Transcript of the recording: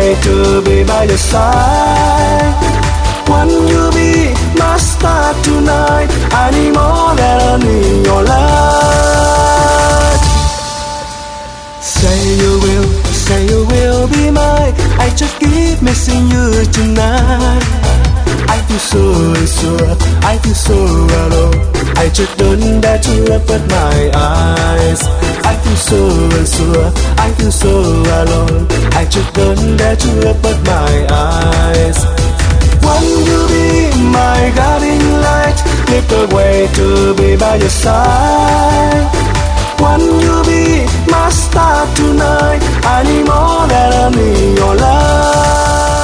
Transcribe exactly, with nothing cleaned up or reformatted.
way to be by your side. Want you be my star tonight. I need more than in your life. Say you will, say you will be mine. I just keep missing you tonight. I feel so unsure, I feel so alone. I just don't dare to open my eyes. I feel so unsure, I feel so alone. I just don't dare to open my eyes. Want you be my guiding light, lift the way to be by your side. Want you be my star tonight. I need more than I need your love.